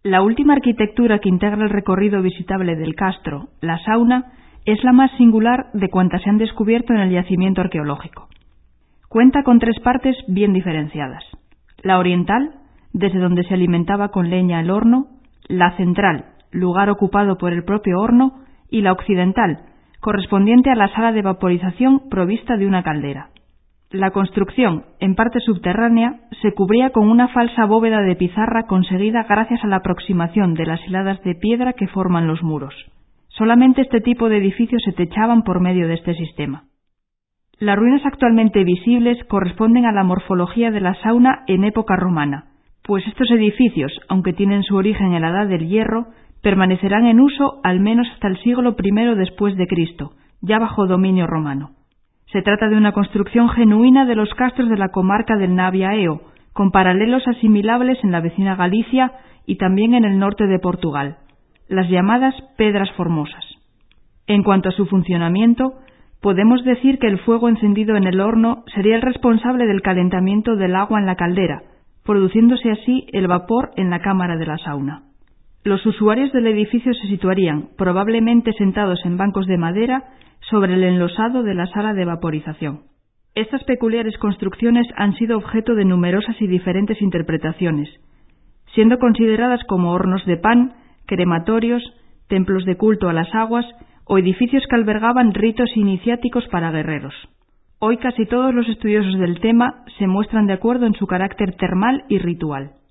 La última arquitectura que integra el recorrido visitable del castro, la sauna, es la más singular de cuantas se han descubierto en el yacimiento arqueológico. Cuenta con 3 partes bien diferenciadas: la oriental, desde donde se alimentaba con leña el horno; la central, lugar ocupado por el propio horno; y la occidental, correspondiente a la sala de vaporización provista de una caldera. La construcción, en parte subterránea, se cubría con una falsa bóveda de pizarra conseguida gracias a la aproximación de las hiladas de piedra que forman los muros. Solamente este tipo de edificios se techaban por medio de este sistema. Las ruinas actualmente visibles corresponden a la morfología de la sauna en época romana, pues estos edificios, aunque tienen su origen en la Edad del Hierro, permanecerán en uso al menos hasta el siglo I después de Cristo, ya bajo dominio romano. Se trata de una construcción genuina de los castros de la comarca del Navia-Eo, con paralelos asimilables en la vecina Galicia y también en el norte de Portugal, las llamadas Pedras Formosas. En cuanto a su funcionamiento, podemos decir que el fuego encendido en el horno sería el responsable del calentamiento del agua en la caldera, produciéndose así el vapor en la cámara de la sauna. Los usuarios del edificio se situarían, probablemente sentados en bancos de madera, sobre el enlosado de la sala de vaporización. Estas peculiares construcciones han sido objeto de numerosas y diferentes interpretaciones, siendo consideradas como hornos de pan, crematorios, templos de culto a las aguas o edificios que albergaban ritos iniciáticos para guerreros. Hoy casi todos los estudiosos del tema se muestran de acuerdo en su carácter termal y ritual.